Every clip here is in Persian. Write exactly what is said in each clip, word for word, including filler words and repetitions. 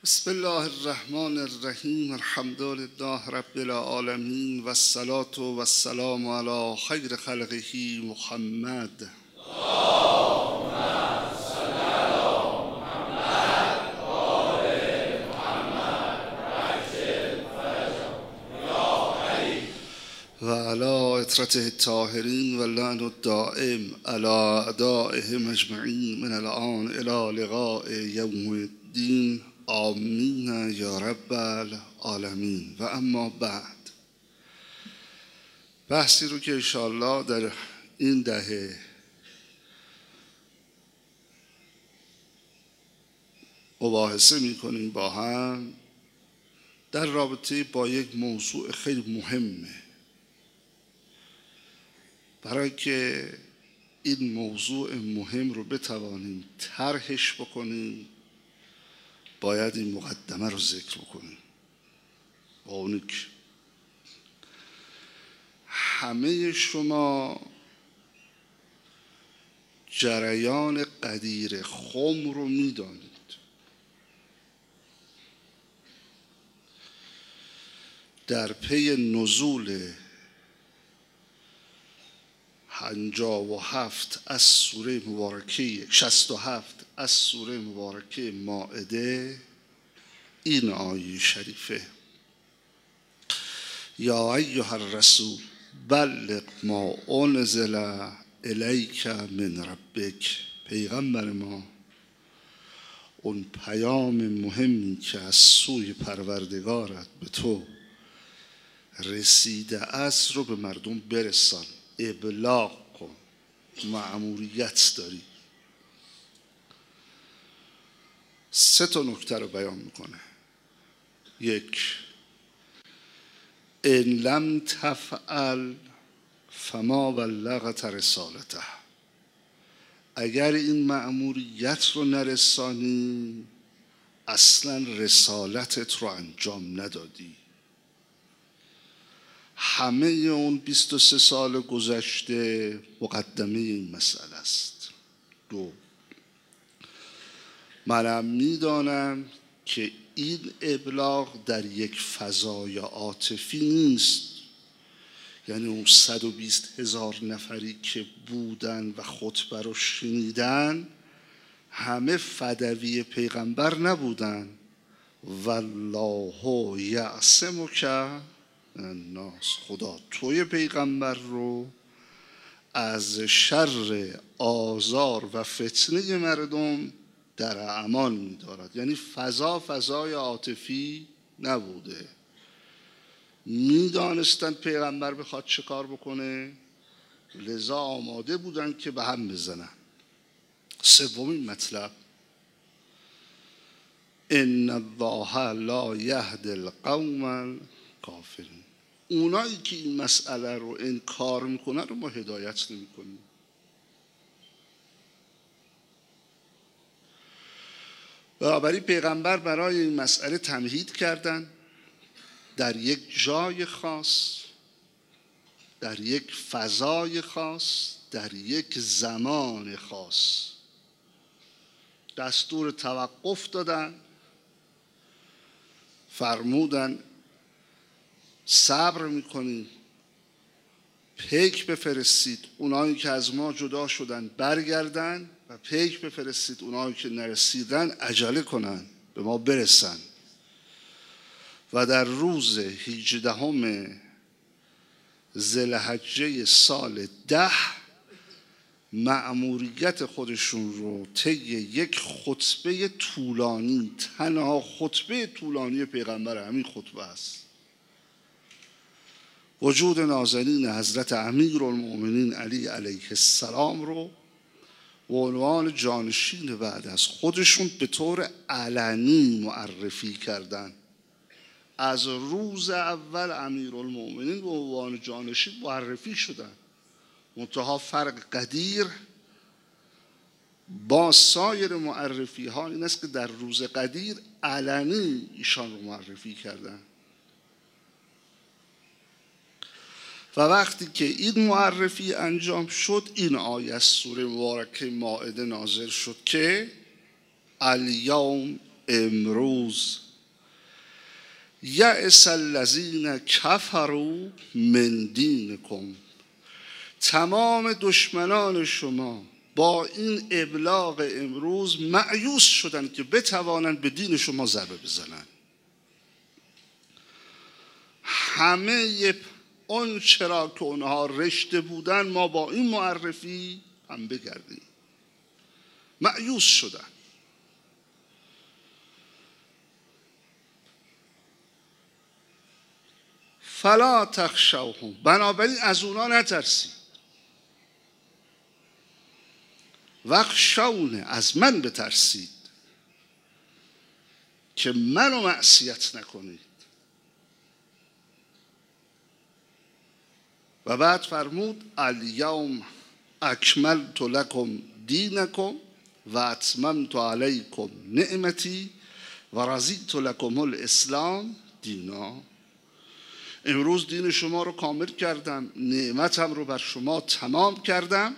بسم الله الرحمن الرحیم. الحمد لله رب العالمین و الصلاة و السلام علی خیر خلقه محمد. و علی اطرته الطاهرین و لعن الدائم علی اعدائهم اجمعین من الان الی لقاء یوم الدین. آمین یا رب العالمین. و اما بعد، بحثی رو که انشاءالله در این دهه مباحثه میکنیم با هم در رابطه با یک موضوع خیلی مهمه. برای که این موضوع مهم رو بتوانیم طرحش بکنیم باید این مقدمه رو ذکر بکنیم. با اونی که همه شما جریان قدیر خم رو میدانید. در پی نزول پنجاه و هفت از سوره مبارکه شصت و هفت از سوره مبارکه مائده این آیه شریفه: یا ایها الرسول بلغ ما انزل الیک من ربک. پیغمبر ما، اون پیام مهمی که از سوی پروردگارت به تو رسیده است رو به مردم برسان، ابلاغ کن. مأموریت داری. سه تا نکته رو بیان میکنه. یک، ان لم تفعل فما بلغت رسالته. اگر این مأموریت رو نرسانی اصلا رسالتت رو انجام ندادی. همه اون بیست و سه سال گذشته مقدمه این مسئله است. دو، منم میدانم که این ابلاغ در یک فضای عاطفی نیست. یعنی اون صد و بیست هزار نفری که بودن و خطبه رو شنیدن همه فدوی پیغمبر نبودن. والله یعصمک الناس. خدا توی پیغمبر رو از شر آزار و فتنه مردم در امان می‌دارد. یعنی فضا فضای عاطفی نبوده. میدانستن پیغمبر بخواد چه کار بکنه، لذا آماده بودن که به هم بزنن. سومین مطلب: ان الله لا یهدی القوم الکافرین. اونایی که این مسئله رو انکار میکنن رو ما هدایت نمیکنیم. بنابراین پیغمبر برای این مسئله تمهید کردن در یک جای خاص، در یک فضای خاص، در یک زمان خاص. دستور توقف دادن، فرمودن صبر میکنید، پیک بفرستید اونایی که از ما جدا شدن برگردن و پیک بفرستید اونایی که نرسیدن عجله کنن به ما برسن. و در روز هجدهم ذوالحجه سال ده مأموریت خودشون رو طی یک خطبه طولانی، تنها خطبه طولانی پیغمبر همین خطبه است، وجود نازنین حضرت امیرالمؤمنین علی علیه السلام رو و عنوان جانشین بعد از خودشون به طور علنی معرفی کردن. از روز اول امیرالمؤمنین به عنوان جانشین معرفی شدن. منتها فرق قدیر با سایر معرفی ها این است که در روز قدیر علنی ایشان رو معرفی کردن. و وقتی که این معرفی انجام شد این آیه از سوره مبارکه مائده نازل شد که الیوم امروز یأس الذین کفروا من دینکم، تمام دشمنان شما با این ابلاغ امروز مأیوس شدند که بتوانند به دین شما ضربه بزنند. همه اون چرا که اونها رشته بودن ما با این معرفی هم بگردیم. مأیوس شدن. فلا تخشوهم، بنابراین از اونا نترسید. واخشونی، از من بترسید که منو معصیت نکنید. و بعد فرمود الیوم اکملت لکم دینکم و اتممت علیکم نعمتی و رضیت لکم الاسلام دینا. امروز دین شما رو کامل کردم، نعمتم رو بر شما تمام کردم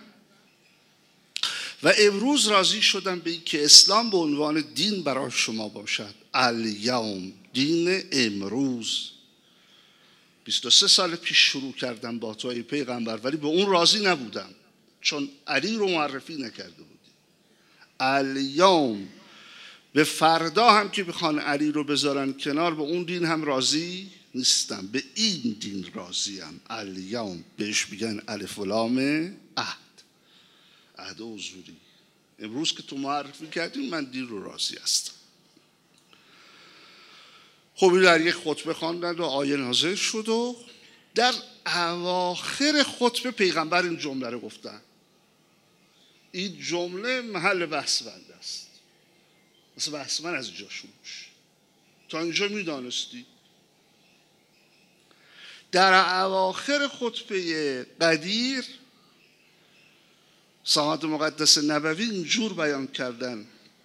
و امروز راضی شدم به این که اسلام به عنوان دین برای شما باشد. الیوم، دین امروز. بیست و سه سال پیش شروع کردم با توی پیغمبر، ولی به اون راضی نبودم چون علی رو معرفی نکرده بودی. الیوم، به فردا هم که بخوان علی رو بذارن کنار به اون دین هم راضی نیستم، به این دین راضیم. الیوم بهش میگن الف و لام عهد، عهد حضوری. امروز که تو معرفی کردیم من دین رو راضی هستم. خب این در یک خطبه خواندند و آیه نازل شد و در اواخر خطبه پیغمبر این جمله رو گفتن. این جمله محل بحث بنده است، مثل بحث من از اینجا شروع شد. تا اینجا میدانستی در اواخر خطبه قدیر سماحت مقدس نبوی اینجور بیان کردن: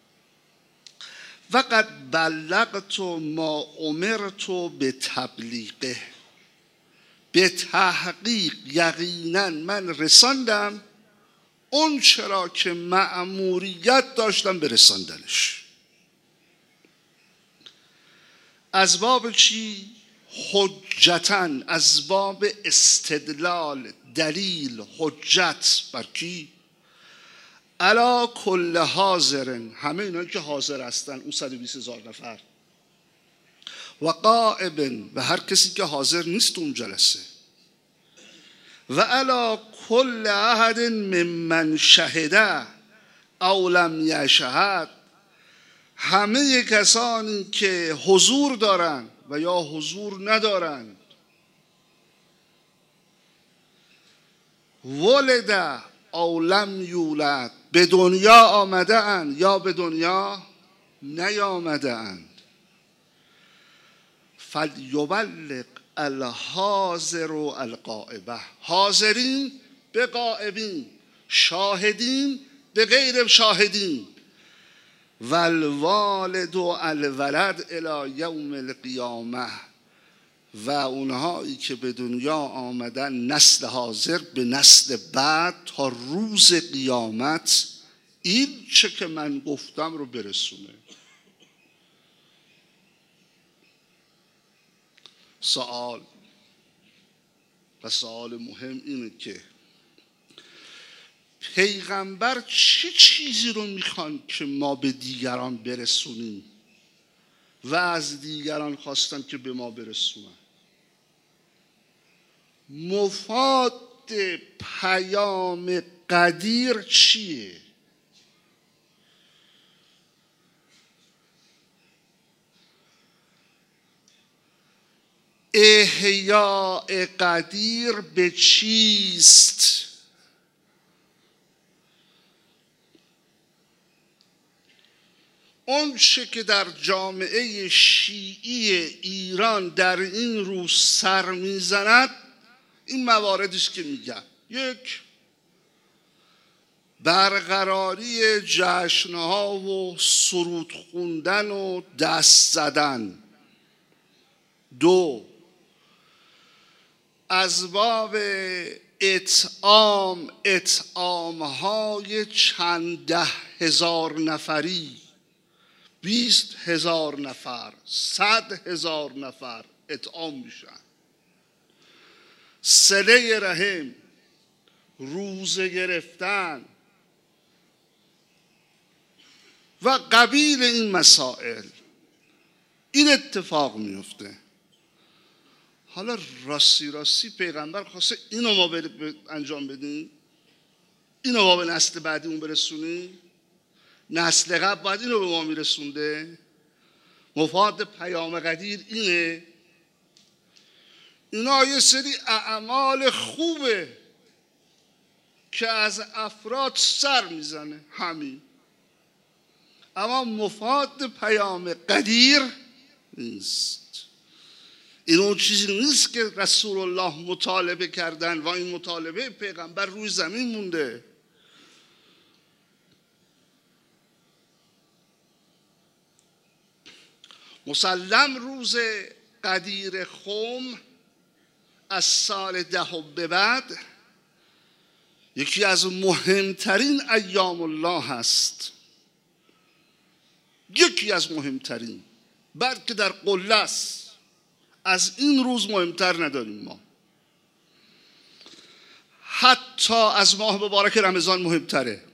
وقد بلغت ما امرت به تبلیغه، به تحقیق یقینا من رساندم اون چرا که مأموریت داشتم به رساندنش. از باب چی؟ حجتاً، از باب استدلال، دلیل، حجت. بر کی؟ علا کل حاضرن، همه اینا که حاضر هستن، اون صد و بیست هزار نفر. و غائبن، و هر کسی که حاضر نیست اون جلسه. و علا کل احد ممن شهده او لم یشهد، همه کسانی که حضور دارن و یا حضور ندارند. ولد او لم یولد، به دنیا آمده اند یا به دنیا نیامده اند. فلیبلغ الحاضر الغائبه، حاضرین به غائبین، شاهدین به غیر شاهدین. والوالد و الولد الی یوم القیامه، و اونهایی که به دنیا آمدن نسل حاضر به نسل بعد تا روز قیامت این چه که من گفتم رو برسونه. سوال و سوال مهم اینه که پیغمبر چه چیزی رو میخوان که ما به دیگران برسونیم و از دیگران خواستن که به ما برسونن؟ مفاد پیام قدیر چیه؟ احیاء قدیر به چیست؟ اون چه که در جامعه شیعی ایران در این روز سر میزند این مواردی است که میگم. یک، برقراری جشنها و سرود خوندن و دست زدن. دو، از باب اطعام اطعامهای چند ده هزار نفری بیست هزار نفر، صد هزار نفر اطعام میشن. صله رحم، روزه گرفتن و قبیل این مسائل، این اتفاق میفته. حالا راستی راستی پیغمبر خواسته اینو ما انجام بدیم، اینو ما به نسل بعدیمون برسونیم؟ نسل قبل باید اینو به ما میرسونده؟ مفاد پیام قدیر اینه؟ اینا یه سری اعمال خوبه که از افراد سر میزنه، همین. اما مفاد پیام قدیر نیست. این اون چیزی نیست که رسول الله مطالبه کردن و این مطالبه پیغمبر روی زمین مونده. مسلم روز قدیر خم از سال ده به بعد یکی از مهمترین ایام الله هست، یکی از مهمترین، بلکه در قله است. از این روز مهمتر نداریم ما. حتی از ماه مبارک رمضان مهمتره،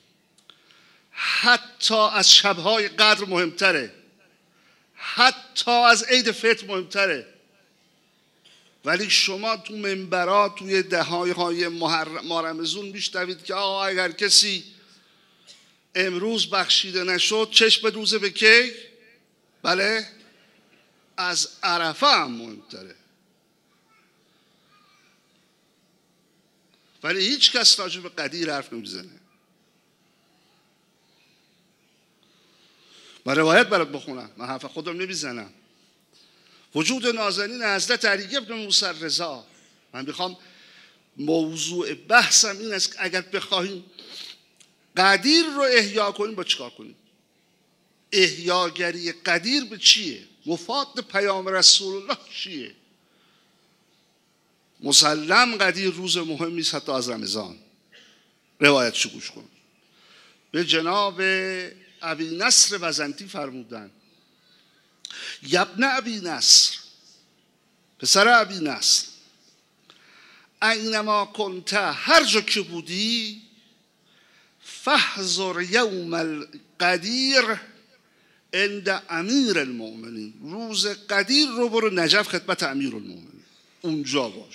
حتی از شبهای قدر مهمتره، حتی از عید فطر مهمتره. ولی شما تو منبرات توی دههای های ماه رمضان میشنوید که آقا اگر کسی امروز بخشیده نشد چشم بدوزه به کی؟ بله، از عرفه هم مهمتره. ولی هیچ کس راجع به قدیر حرف نمیزنه. من روایت برات بخونم، من حرف خودم نمیزنم. وجود نازنین حضرت علی ابن موسی رضا، من میخوام موضوع بحثم این است که اگر بخواهیم قدیر رو احیا کنیم با چیکار کنیم؟ احیاگری قدیر به چیه؟ مفاد پیام رسول الله چیه؟ مسلم قدیر روز مهمی است حتی از رمضان. روایتشو گوش کن. به جناب ابی نصر بزنتی فرمودن: یبن ابی نصر، پسر ابی نصر، اینما کنت، هر جا که بودی، فاحذر یوم القدیر عند امیر المؤمنین، روز قدیر رو برو نجف خدمت امیر المؤمنین، اونجا باش.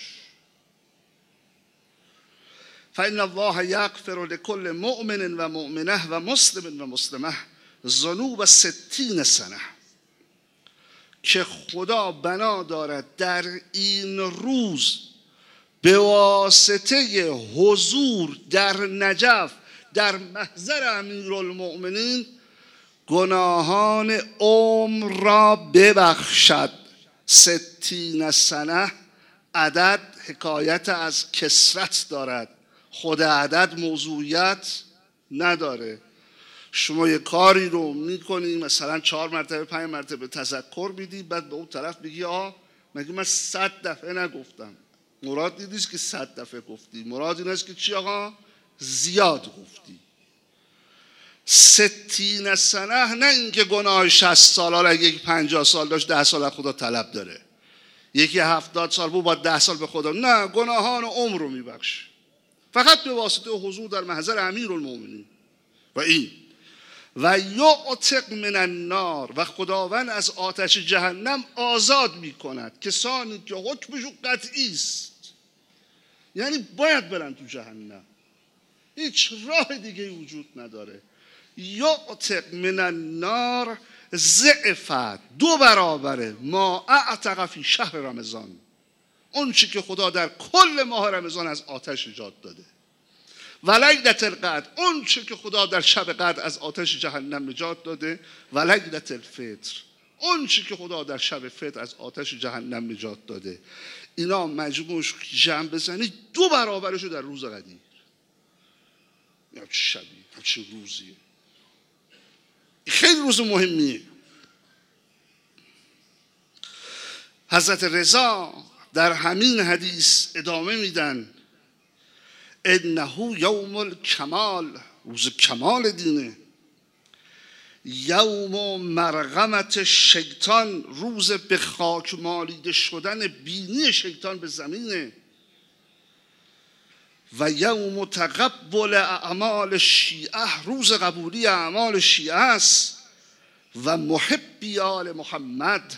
فإن الله یغفر لكل مؤمن و مؤمنه و مسلم و مسلمه ذنوب ستین سنه، که خدا بنا دارد در این روز به واسطه حضور در نجف در محضر امیرالمؤمنین گناهان عمر را ببخشد. ستین سنه عدد حکایت از کثرت دارد، خود عدد موضوعیت نداره. شما یه کاری رو میکنی، مثلا چهار مرتبه پنج مرتبه تذکر میدی، بعد به اون طرف بگی آه مگه من صد دفعه نگفتم؟ مراد این نیست که صد دفعه گفتی، مراد این است که چی آقا؟ زیاد گفتی. ستین سنه، نه اینکه گناه شصت سال، حالا اگه یک پنجاه سال داشت ده سال از خدا طلب داره، یکی هفتاد سال بود با ده سال به خدا، نه، گناهان عمر رو میبخش فقط به واسطه حضور در محضر امیرالمؤمنین. و این و یعتق من النار، و خداوند از آتش جهنم آزاد میکند کسانی که حکمشون قطعی است، یعنی باید برن تو جهنم، هیچ راه دیگه وجود نداره. یعتق من النار ضعف، دو برابره، ما اعتق فی شهر رمضان، اون چی که خدا در کل ماه رمضان از آتش نجات داده. و لیلة القدر، اون چی که خدا در شب قدر از آتش جهنم نجات داده. و لیلة الفطر، اون چی که خدا در شب فطر از آتش جهنم نجات داده. اینا مجموعش جمع بزنید دو برابرشو در روز قدیر. یا چه شبیه، چه روزیه، خیلی روز مهمیه. حضرت رضا در همین حدیث ادامه میدن: انه یوم الکمال، روز کمال دینه. یوم مرغمت شیطان، روز به خاک مالیده شدن بینی شیطان به زمینه. و یوم تقبل اعمال شیعه، روز قبولی اعمال شیعه است. و محبی آل محمد،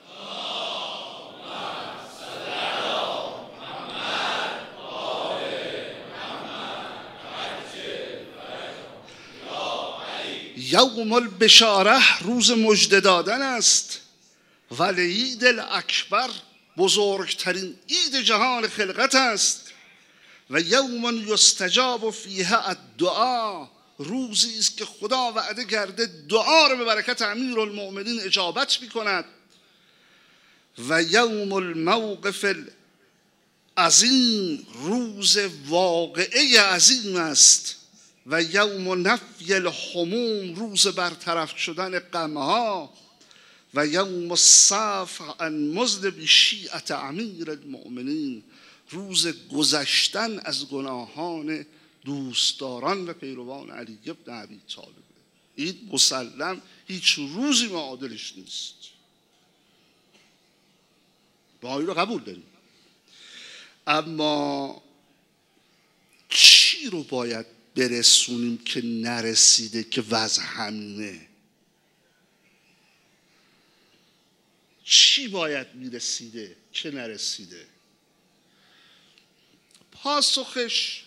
یوم البشاره، روز مژده دادن است. و العید الاکبر، بزرگترین عید جهان خلقت است. و یوم یستجاب فیه الدعا، روزی است که خدا وعده کرده دعا رو به برکت امیرالمؤمنین اجابت میکند. و یوم الموقف العظیم، روز واقعه عظیم است. و یوم نفی الهموم، روز برطرف شدن غمها. و یوم الصفح عن مذنب شیعة امیر المؤمنین، روز گذشتن از گناهان دوستداران و پیروان علی بن ابی طالب. این مسلم هیچ روزی معادلش نیست، با این رو قبول داریم. اما چی رو باید برسونیم که نرسیده که وضع همینه؟ چی باید میرسیده که نرسیده؟ پاسخش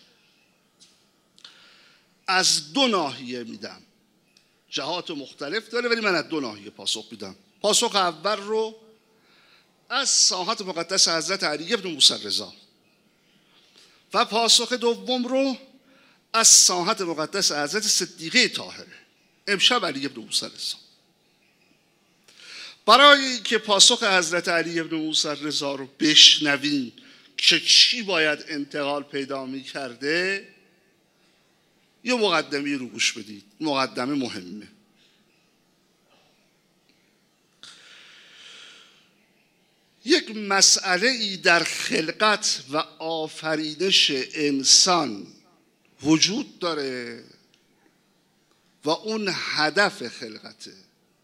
از دو ناحیه میدم، جهات مختلف داره ولی من از دو ناحیه پاسخ میدم. پاسخ اول رو از ساحت مقدس حضرت علی بن موسی رضا و پاسخ دوم رو از ساحت مقدس حضرت صدیقه طاهره، امشب علی بن موسی رضا. برای اینکه پاسخ حضرت علی بن موسی رضا رو بشنویم که چی باید انتقال پیدا می کرده، یه مقدمه رو گوش بدید. مقدمه مهمه. یک مسئله ای در خلقت و آفرینش انسان وجود داره و اون هدف خلقته.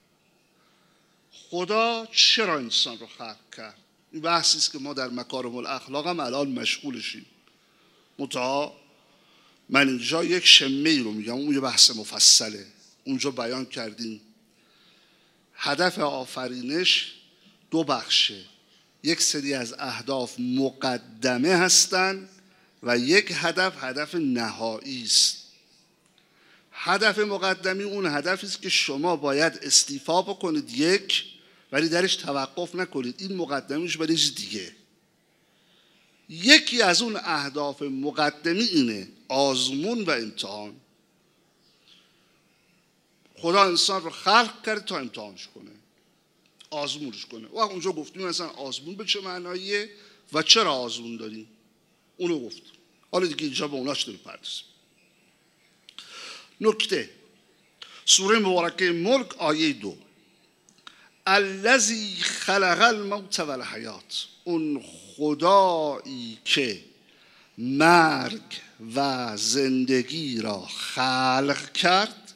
خدا چرا انسان رو خلق کرد؟ این بحثی است که ما در مکارم الاخلاق هم الان مشغولشیم. متأ من اینجا یک شمه رو میگم، اون یه بحث مفصله، اونجا بیان کردیم. هدف آفرینش دو بخشه، یک سری از اهداف مقدمه هستند و یک هدف هدف نهایی است. هدف مقدمی اون هدفی است که شما باید استیفا بکنید یک، ولی درش توقف نکنید، این مقدمیش برای چیز دیگه. یکی از اون اهداف مقدمی اینه، آزمون و امتحان. خدا انسان رو خلق کرد تا امتحانش کنه، آزمونش کنه. و اونجا گفتیم مثلا آزمون به چه معناییه و چرا آزمون داریم، اونو گفت. حالا دیگه اینجا به اوناش داریم پردازیم. نکته سوره مبارکه ملک آیه دو، الذی خلق الموت و الحیات، اون خدایی که مرگ و زندگی را خلق کرد،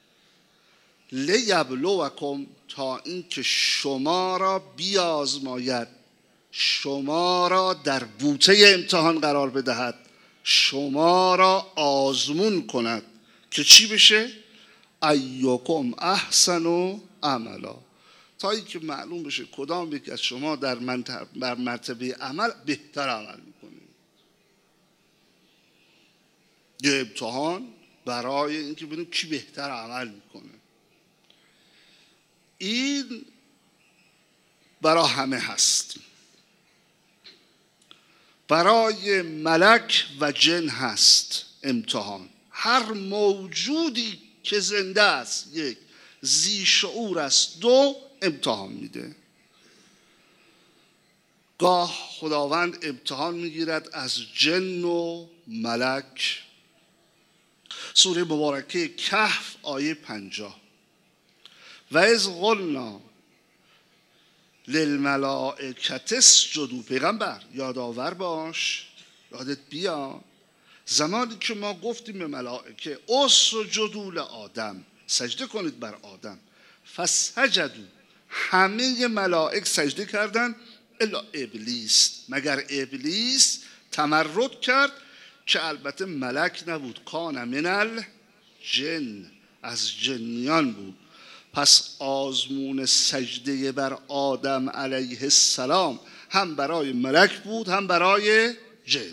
لیبلوکم، تا اینکه شما را بیازماید، شما را در بوته امتحان قرار بدهد، شما را آزمون کند که چی بشه؟ ایکم احسن عملا، تا اینکه معلوم بشه کدام یک از شما در مرتبه عمل بهتر عمل میکنه. یه امتحان برای اینکه ببینیم کی بهتر عمل میکنه. این برای همه هست، برای ملک و جن هست امتحان. هر موجودی که زنده است، یک ذی شعور است، دو امتحان میده. گاه خداوند امتحان میگیرد از جن و ملک. سوره مبارکه کهف آیه پنجاه، و اذ قلنا للملائکة اسجدوا، پیغمبر یادآور باش، یادت بیا زمانی که ما گفتیم به ملائکه اسجدوا لآدم، سجده کنید بر آدم. فسجدوا، همه ملائک سجده کردند الا ابلیس، مگر ابلیس تمرد کرد که البته ملک نبود، کان من الجن، از جنیان بود. پس آزمون سجده بر آدم علیه السلام هم برای ملک بود هم برای جن.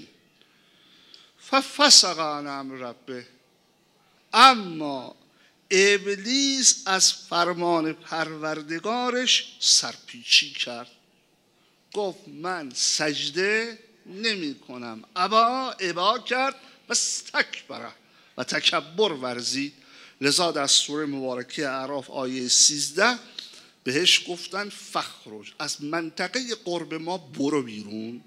ففسق عن امر ربه، اما ابلیس از فرمان پروردگارش سرپیچی کرد، گفت من سجده نمی کنم. ابا، ابا کرد و استکبر و تکبر ورزید. لذا در سوره مبارکه اعراف آیه سیزده بهش گفتن فخرج، از منطقه قرب ما برو بیرون،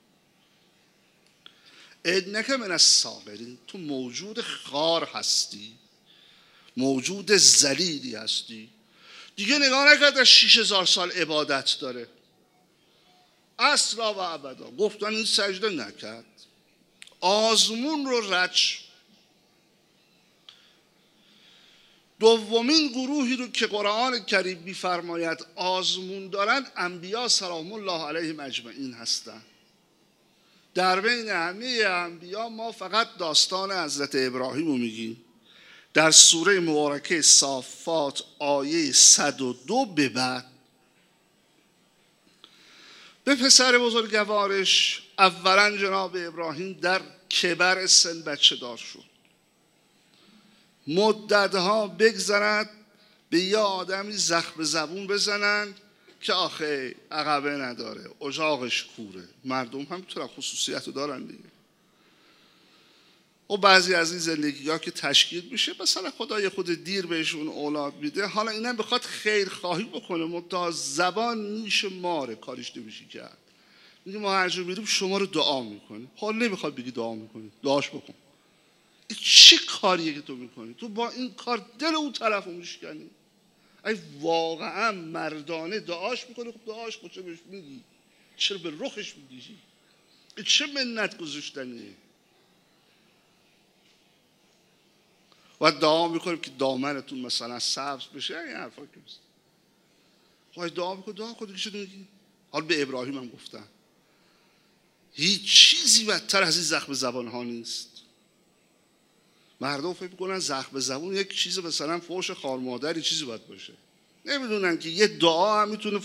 انک من الصاغرین، تو موجود خار هستی، موجود ذلیلی هستی. دیگه نگاه نکرد از شیش هزار سال عبادت داره، اصلا و ابدا. گفتن این سجده نکرد، آزمون رو رد. دومین گروهی رو که قرآن کریم می‌فرماید آزمون دارن، انبیا سلام الله علیهم اجمعین هستند. در بین همه انبیا ما فقط داستان حضرت ابراهیم رو میگیم. در سوره مبارکه صافات آیه صد و دو به بعد به پسر بزرگوارش اولا جناب ابراهیم در کبر سن بچه دار شد. مدتها بگذرد به یه آدمی زخم زبون بزنن که آخه عقبه نداره، اجاقش کوره. مردم هم میتونن خصوصیت رو دارن دیگه. و بعضی از این زندگی ها که تشکیل میشه، مثلا خدای خود دیر بهشون اولاد میده، حالا اینم بخواد خیر خواهی بکنه، منتها زبان نیش ماره، کارش نمیشه کرد. میگه ما هر جا میریم شما رو دعا میکنیم. حالا نمیخواد بگی دعا میکنی، دعاش بکن. این چه کاریه که تو میکنی؟ تو با این کار دل اون طرف رو میشکنی. ای واقعا مردانه دعاش میکنی، خب دعاش خود چه بهش میگی؟ چرا به رخش میگیشی؟ این چه منت گذاشتنیه؟ و دعا میکنیم که دامنتون مثلا سبز بشه، این حرفا که مثلا خواهی دعا میکنی، دعا کنی که شده میگی. حالا به ابراهیم هم گفتن هیچ چیزی بدتر از این زخم زبان ها نیست. مردم فکر میکنن زخم زبون یک چیز مثلا فوش خار مادری چیزی باید باشه، نمیدونن که یه دعا هم میتونه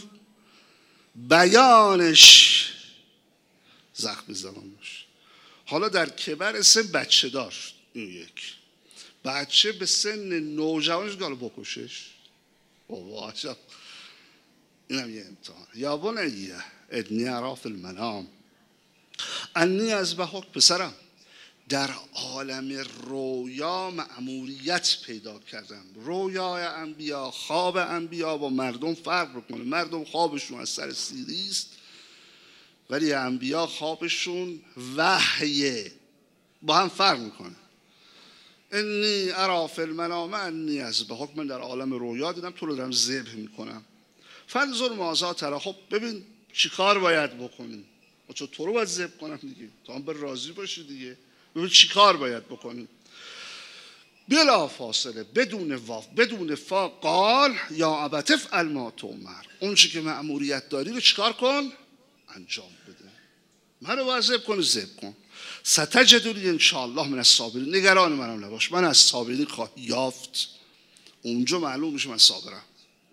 بیانش زخم زبان باشه. حالا در کبر سن بچه داشت، این یک بچه به سن نوجوانش گالو بکشش، بابا عجب، اینم یه امتحان. یا بنیه انی اری فی المنام انی اذبحک، پسرم در عالم رویا مأموریت پیدا کردم. رویای انبیا، خواب انبیا با مردم فرق میکنه. مردم خوابشون از سر سیری است، ولی انبیا خوابشون وحیه، با هم فرق میکنه. انی اری فی المنام انی اذبحک، من در عالم رویا دیدم تو رو دارم ذبح میکنم. فانظر ماذا تری، خب ببین چی کار باید بکنی. چون تو رو باید ذبح کنم دیگه، تو هم بر راضی باشی دیگه. ببین چی کار باید بکنی. بلا فاصله، بدون واو بدون فا، قال یا ابت افعل ما تؤمر، اون چی که مأموریت داری رو چیکار کن، انجام بده. منو باید ذبح کنی، ذبح کن. ستجدنی ان شاء الله من الصابرین، نگران منم نباش، من از صابرین خواهی یافت. اونجا معلوم میشه من صابرم.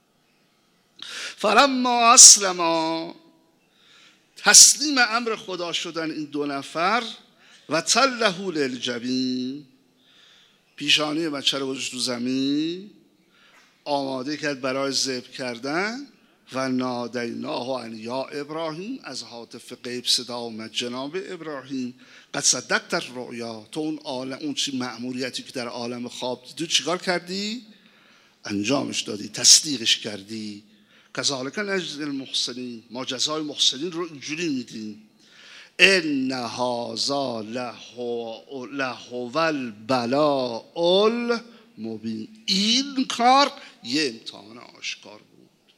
فلما اسلما، تسلیم امر خدا شدن این دو نفر، و تله للجبین، پیشانی بچه رو گذاشت تو زمین، آماده کرد برای ذبح کردن. و نادیناه ان یا ابراهیم، از هاتف غیب صدا اومد جناب ابراهیم، قد صدقت الرؤیا، تو اون عالم، اون چی مأموریتی که در عالم خواب دیدی چیکار کردی؟ انجامش دادی، تصدیقش کردی. کذالک نجزی المحسنین، ما جزای محسنین رو اینجوری میدیم. ان هذا لهو البلاء المبین، این کار یه امتحان آشکار بود.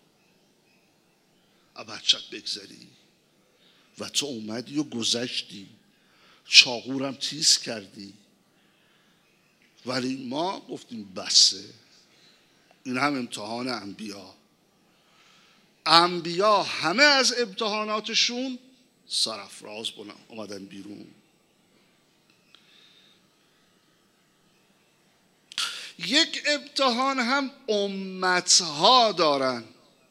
بچت بگذاری و تو اومدی و گذشتی، چاقورم تیز کردی، ولی ما گفتیم بسه، این هم امتحان انبیا. انبیا همه از امتحاناتشون سرافراز اومدن بیرون. یک امتحان هم امتها دارن.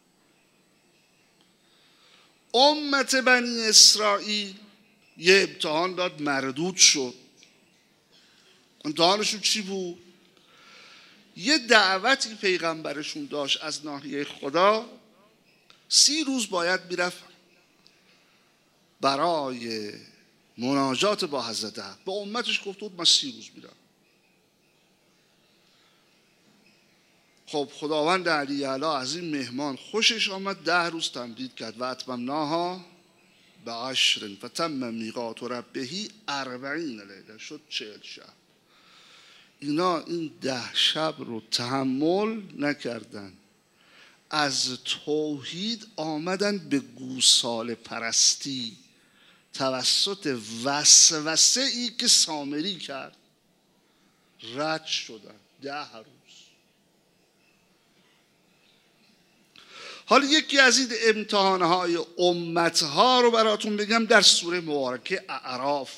امت بنی اسرائیل یه امتحان داد، مردود شد. امتحانشون چی بود؟ یه دعوتی پیغمبرشون داشت از ناحیه خدا، سی روز باید میرفت برای مناجات با حضرت حق. به امتش گفت بود من سی روز میرم. خب خداوند علی اعلی از این مهمان خوشش آمد، ده روز تمدید کرد. و اتممناها به عشر فتم میقات ربه اربعین لیله، شد چهل شب. اینا این ده شب رو تحمل نکردن، از توحید آمدن به گوساله پرستی توسط وسوسه ای که سامری کرد، رد شدن ده روز. حالا یکی از این امتحانهای امتها رو براتون بگم در سوره مبارکه اعراف.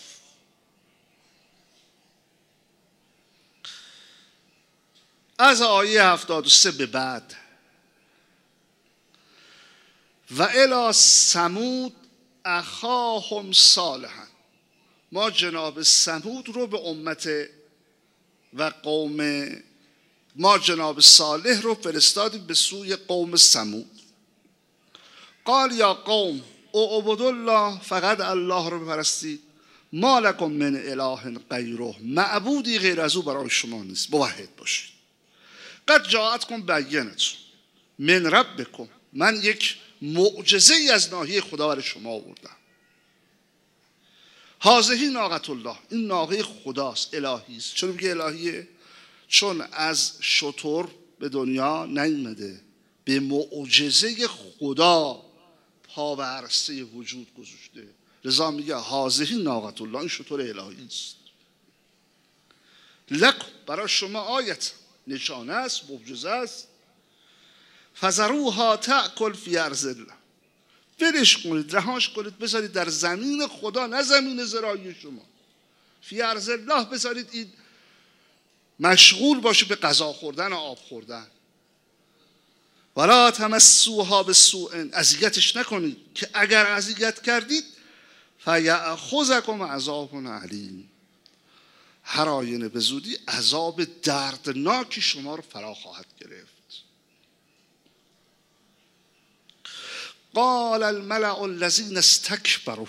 از آیه هفتاد و سه به بعد: و الی ثمود اخاهم صالحا، ما جناب ثمود رو به امت و قوم ما جناب صالح رو فرستادیم به سوی قوم ثمود. قال یا قوم اعبدوا الله، فقط الله رو بپرستید. ما لکم من اله غیره، معبودی غیر از او برای شما نیست، موحد باشید. قد جاءتکم بینة من ربکم، من یک معجزه ای از ناحیه خدا برای شما آوردم. هذه ناقة الله، این ناقه خداست، الهی است. چرا میگه الهیه؟ چون از شتر به دنیا نیامده، به معجزه خدا پا و عرصه وجود گذاشته. لذا میگه هذه ناقة الله، این شتر الهی است. لکم، برای شما آیت، نشانه است، معجزه است. فذروها تأکل فی ارض الله، ولش کنید، رهاش کنید، بذارید در زمین خدا، نه زمین زراعی شما. فی ارض الله، بذارید این مشغول باشه به غذا خوردن و آب خوردن. ولا تمسوها بسوء، اذیتش نکنید که اگر اذیت کردید فیأخذکم عذاب علیم، هر آینه به زودی عذاب دردناکی شما رو فرا خواهد گرفت. قال الملأ الذین استکبروا،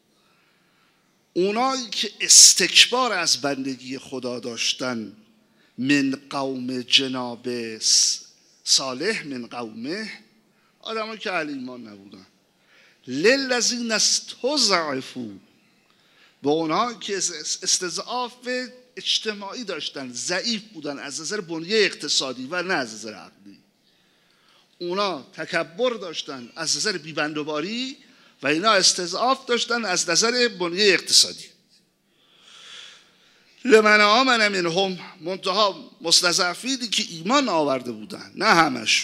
اونایی که استکبار از بندگی خدا داشتن، من قوم جناب صالح، من قومه، آدمایی که اهل ایمان نبودن. للذین استضعفوا، به اونایی که استضعاف اجتماعی داشتن، ضعیف بودن از نظر بنیه اقتصادی و نه از نظر عقلی. اونا تکبر داشتن از نظر بیبندوباری و اینا استضعاف داشتن از نظر بنیه اقتصادی. لمن آمن منهم، منتها مستضعفینی که ایمان آورده بودن، نه همش.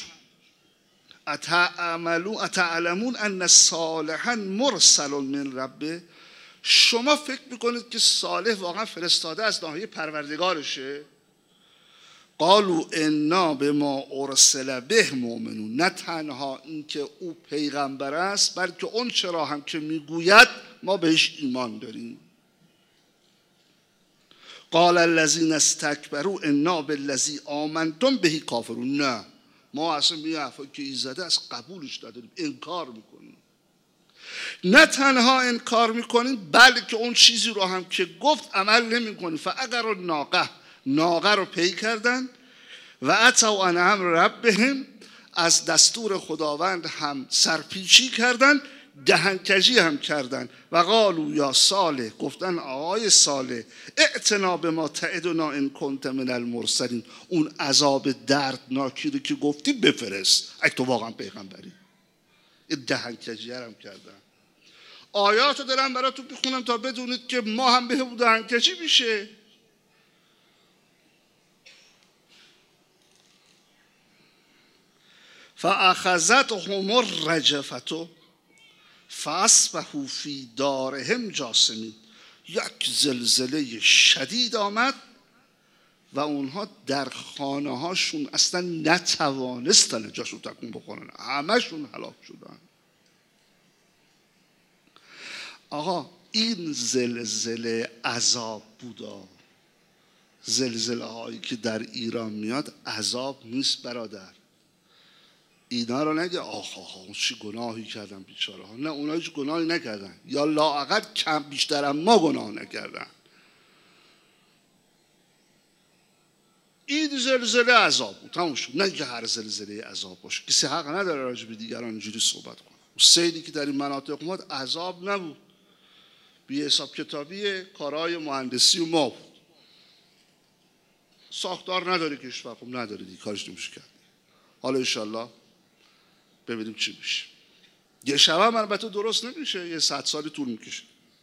اتعلمون ان صالحا مرسل من ربه، شما فکر میکنید که صالح واقعا فرستاده از ناحیه پروردگارشه؟ قالوا انا بما ارسل به مؤمنون، نه تنها اینکه او پیغمبر است، بلکه اون چرا هم که میگوید ما بهش ایمان داریم. قال الذین استکبروا انا بالذی آمنتم به کافرون، نه ما اصلا به حرفی که ایزده از قبولش نداریم، انکار میکنیم. نه تنها انکار میکنیم بلکه اون چیزی رو هم که گفت عمل نمیکنیم. فعقروا الناقه، ناقه رو پی کردن. و اتوا عن امر ربهم، از دستور خداوند هم سرپیچی کردن، دهنکجی هم کردن. و قالوا یا صالح، گفتن آقای صالح، ائتنا بما تعدنا ان کنت من المرسلین، اون عذاب دردناکی رو که گفتی بفرست اگه تو واقعا پیغمبری. این دهنکجی هم کردن. آیاتو دارم براتون بخونم تا بدونید که ما هم به دهنکجی میشه. فاخذتهم الرجفة فاصبحوا فی دارهم جاثمین. یک زلزله شدید آمد و اونها در خانه هاشون اصلا نتوانستن جاشون تکون بخورن، همشون هلاک شدن. آقا این زلزله عذاب بودا. زلزله هایی که در ایران میاد عذاب نیست برادر. اینا رو نگه آخ آخ اون چی گناهی کردن بیچاره ها. نه، اونا هیچ گناهی نکردن، یا لااقل کم بیشتر هم ما گناه نکردن. این زلزله عذاب بود، تموم شد. نه که هر زلزله عذاب باشه، کسی حق نداره راجع به دیگران اینجوری صحبت کنه. سیلی که در این مناطق اومد عذاب نبود، بی حساب کتابی کارهای مهندسی و ما بود. ساختار نداره کشور، خب نداره دیگه، کارش نمیشه کرد. حالا انشالله ببینیم چی میشه. یه شب هم البته درست نمیشه، یه صد سالی طول میکشه.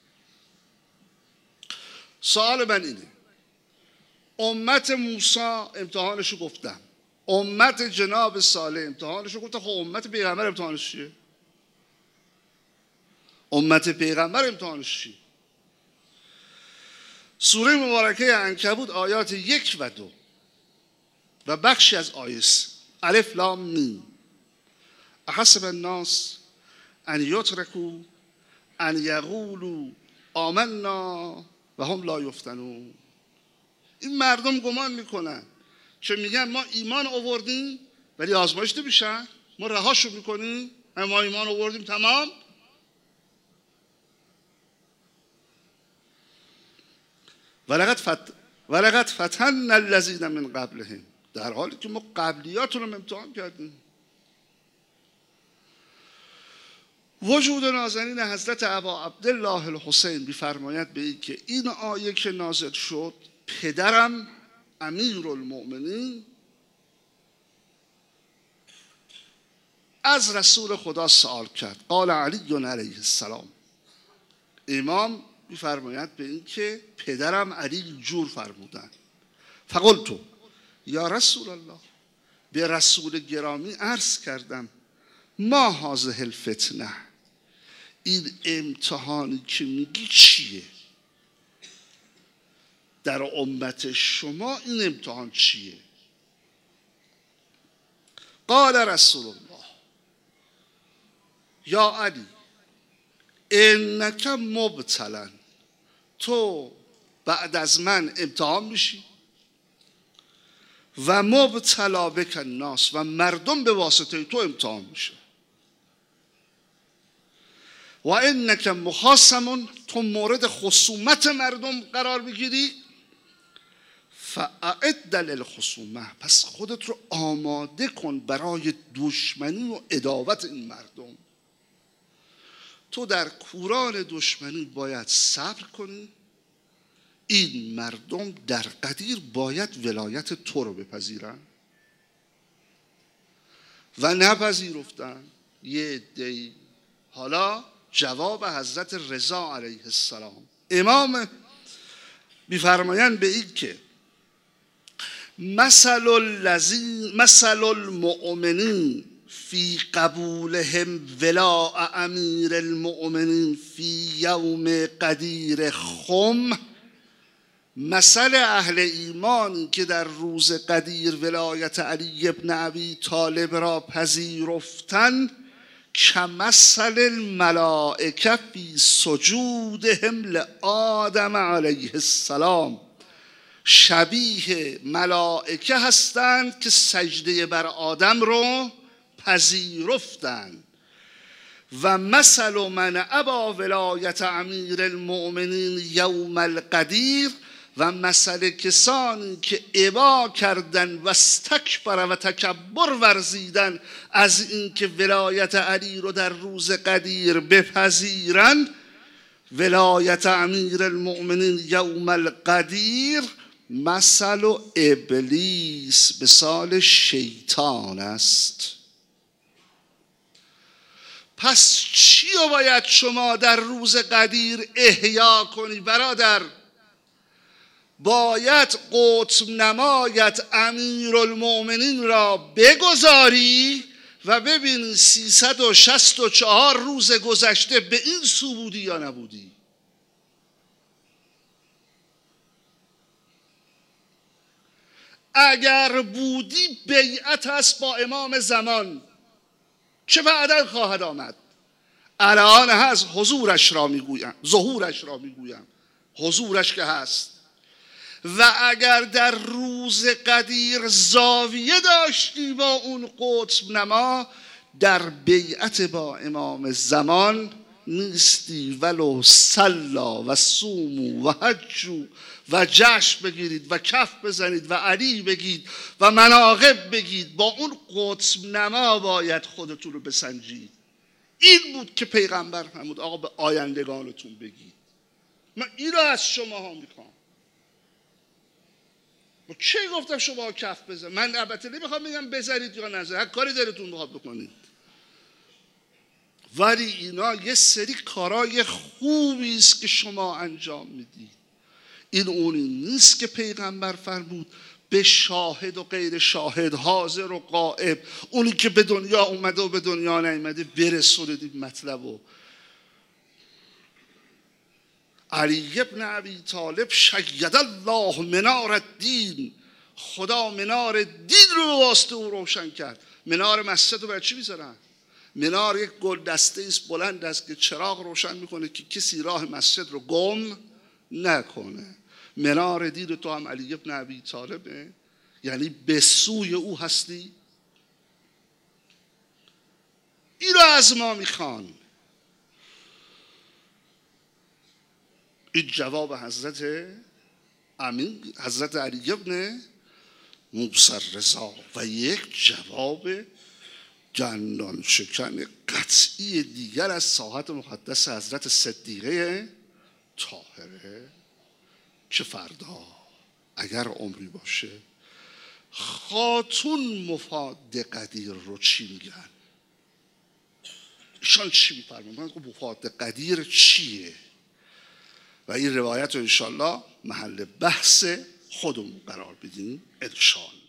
سوال من اینه، امت موسی امتحانشو گفتم، امت جناب صالح امتحانشو گفتم، خب امت پیغمبر امتحانش چیه؟ امت پیغمبر امتحانش چیه؟ سوره مبارکه عنکبوت آیات یک و دو و بخشی از آیه سه. الف لام میم. احسب الناس ان یترکوا ان یقولوا آمنا و هم لا یفتنون. این مردم گمان میکنن که میگن ما ایمان آوردیم ولی آزمایش نمیشن، ما رهاشو میکنیم، ما ایمان آوردیم تمام. ولقد فت ولقد فتنا الذین من قبلهم، در حالی که ما قبلیاتون رو امتحان کردیم. وجود نازنین حضرت ابا عبدالله الحسین می‌فرماید به این که این آیه که نازل شد، پدرم امیرالمؤمنین از رسول خدا سوال کرد. قال علی علیه السلام، امام می‌فرماید به این که پدرم علی جور فرمودن. فقلت یا رسول الله، به رسول گرامی عرض کردم ما هذه الفتنه، این امتحانی که میگی چیه؟ در امت شما این امتحان چیه؟ قال رسول الله یا علی انک مبتلا، تو بعد از من امتحان میشی و مبتلا بک الناس، و مردم به واسطه تو امتحان میشه. و انک مخاصم، تو مورد خصومت مردم قرار بگیری. فاعد للخصومه، پس خودت رو آماده کن برای دشمنی و عداوت این مردم. تو در کوران دشمنی باید صبر کنی. این مردم در قدیر باید ولایت تو رو بپذیرن و نپذیرفتن یه عده‌ای. حالا جواب حضرت رضا علیه السلام، امام می‌فرمایند به این که مثل الذین مثل المؤمنین فی قبولهم ولاء امیر المؤمنین فی یوم قدیر خم، مثل اهل ایمان که در روز قدیر ولایت علی ابن ابی طالب را پذیرفتند، کمثل الملائکه فی سجودهم لآدم علیه السلام، شبیه ملائکه هستند که سجده بر آدم رو پذیرفتند. و مثل من ابا ولایت امیر المؤمنین یوم القدیر، و مثل کسانی که ابا کردن و استکبر و تکبر ورزیدن از اینکه ولایت علی رو در روز قدیر بپذیرن، ولایت امیر المؤمنین یوم القدیر مثل ابلیس مثال شیطان است. پس چی رو باید شما در روز قدیر احیا کنی برادر؟ باید قطب نمایت امیرالمؤمنین را بگذاری و ببین سیصد و شصت و چهار روز گذشته به این سو بودی یا نبودی؟ اگر بودی بیعت است با امام زمان که بعدا خواهد آمد. الان هست حضورش را میگویم، ظهورش را میگویم، حضورش که هست. و اگر در روز قدیر زاویه داشتی با اون قطب نما، در بیعت با امام زمان نیستی. ولو صلا و صوموا و حجوا و جشن بگیرید و کف بزنید و علی بگید و مناقب بگید، با اون قطب نما باید خودتون رو بسنجید. این بود که پیغمبر فرمود آقا به آیندگانتون بگید. من این رو از شما ها میخوام. با چه گفتم شما کف بزن؟ من البته نمیخوام بگم بزنید یا نزنید، هر کاری دلتون بخواد بکنید، ولی اینا یه سری کارای خوبی است که شما انجام میدید. این اونی نیست که پیغمبر فرمود به شاهد و غیر شاهد، حاضر و غائب، اونی که به دنیا اومده و به دنیا نیامده برسونید این مطلبو. علی ابن ابی طالب شید الله منار الدین، خدا منار دین رو به واسطه او روشن کرد. منار مسجد رو برای چی میذارن؟ منار یک گل دسته ایست بلند است که چراغ روشن میکنه که کسی راه مسجد رو گم نکنه. منار دین تو هم علی ابن ابی طالبه، یعنی به سوی او هستی. این رو از ما میخوان. این جواب حضرت امین، حضرت علی ابن موسی رضا، و یک جواب جنان شکن قطعی دیگر از ساحت مقدس حضرت صدیقه طاهره که فردا اگر عمری باشه خاتون مفاد قدیر رو چی میگن؟ ایشان چی میفرمون؟ مفاد قدیر چیه؟ و این روایت رو انشالله محل بحث خودمون قرار بدیم انشالله.